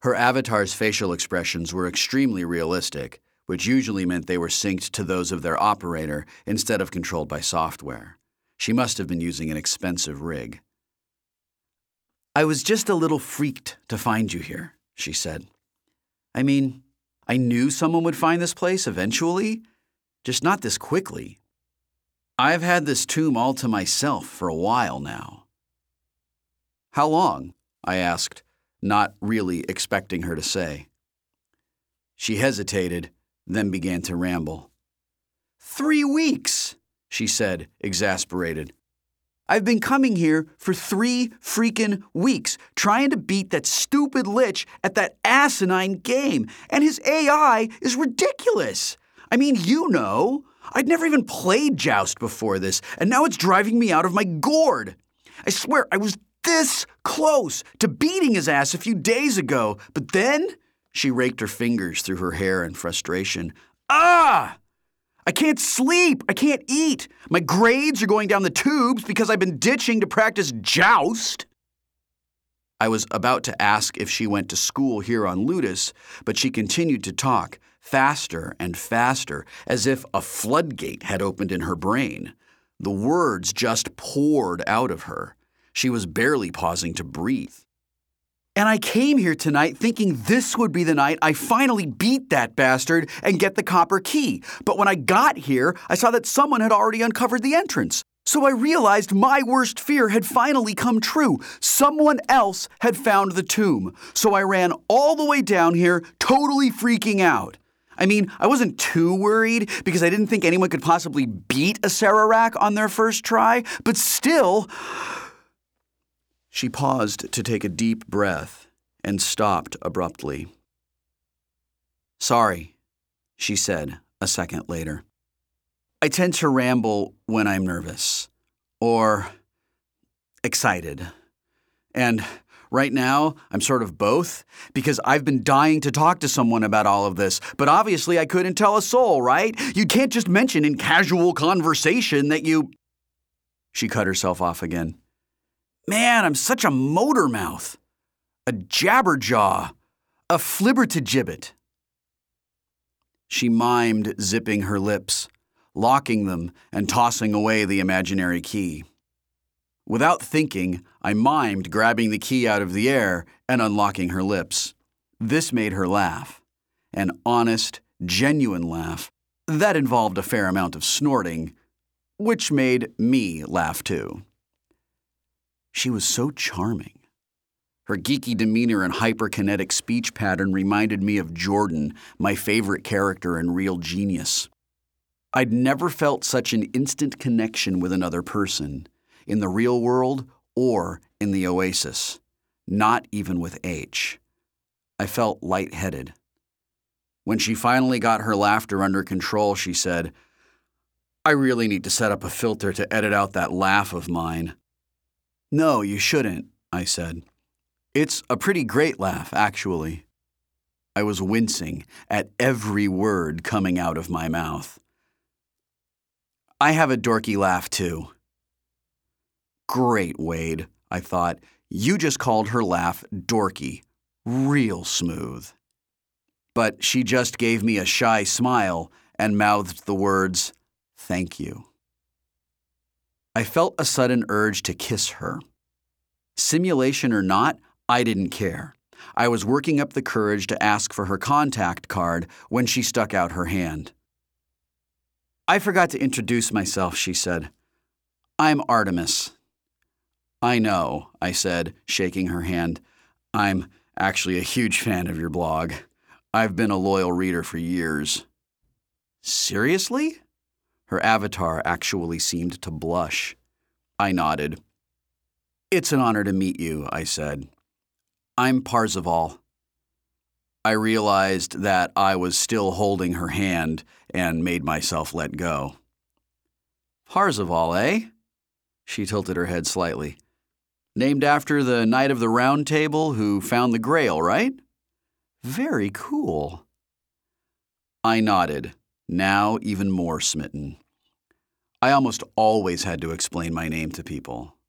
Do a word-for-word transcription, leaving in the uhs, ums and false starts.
Her avatar's facial expressions were extremely realistic, which usually meant they were synced to those of their operator instead of controlled by software. She must have been using an expensive rig. "I was just a little freaked to find you here," she said. "I mean, I knew someone would find this place eventually, just not this quickly. I've had this tomb all to myself for a while now." "How long?" I asked, not really expecting her to say. She hesitated, then began to ramble. "Three weeks," she said, exasperated. "I've been coming here for three freaking weeks, trying to beat that stupid lich at that asinine game, and his A I is ridiculous. I mean, you know, I'd never even played Joust before this, and now it's driving me out of my gourd. I swear I was this close to beating his ass a few days ago, but then," she raked her fingers through her hair in frustration, "ah! I can't sleep. I can't eat. My grades are going down the tubes because I've been ditching to practice Joust." I was about to ask if she went to school here on Ludus, but she continued to talk, faster and faster, as if a floodgate had opened in her brain. The words just poured out of her. She was barely pausing to breathe. "And I came here tonight thinking this would be the night I finally beat that bastard and get the copper key. But when I got here, I saw that someone had already uncovered the entrance. So I realized my worst fear had finally come true. Someone else had found the tomb. So I ran all the way down here, totally freaking out. I mean, I wasn't too worried because I didn't think anyone could possibly beat a Sararak on their first try, but still..." She paused to take a deep breath and stopped abruptly. "Sorry," she said a second later. "I tend to ramble when I'm nervous or excited. And right now, I'm sort of both because I've been dying to talk to someone about all of this, but obviously I couldn't tell a soul, right? You can't just mention in casual conversation that you..." She cut herself off again. "Man, I'm such a motor mouth, a jabberjaw, a flibbertigibbet." She mimed zipping her lips, locking them and tossing away the imaginary key. Without thinking, I mimed grabbing the key out of the air and unlocking her lips. This made her laugh, an honest, genuine laugh that involved a fair amount of snorting, which made me laugh too. She was so charming. Her geeky demeanor and hyperkinetic speech pattern reminded me of Jordan, my favorite character in Real Genius. I'd never felt such an instant connection with another person, in the real world or in the Oasis, not even with H. I felt lightheaded. When she finally got her laughter under control, she said, "I really need to set up a filter to edit out that laugh of mine." "No, you shouldn't," I said. "It's a pretty great laugh, actually." I was wincing at every word coming out of my mouth. "I have a dorky laugh, too." "Great, Wade," I thought. "You just called her laugh dorky. Real smooth." But she just gave me a shy smile and mouthed the words, "Thank you." I felt a sudden urge to kiss her. Simulation or not, I didn't care. I was working up the courage to ask for her contact card when she stuck out her hand. "I forgot to introduce myself," she said. "I'm Artemis." "I know," I said, shaking her hand. "I'm actually a huge fan of your blog. I've been a loyal reader for years." "Seriously?" Her avatar actually seemed to blush. I nodded. "It's an honor to meet you," I said. "I'm Parzival." I realized that I was still holding her hand and made myself let go. "Parzival, eh?" She tilted her head slightly. "Named after the Knight of the Round Table who found the Grail, right?" "Very cool." I nodded, now even more smitten. I almost always had to explain my name to people.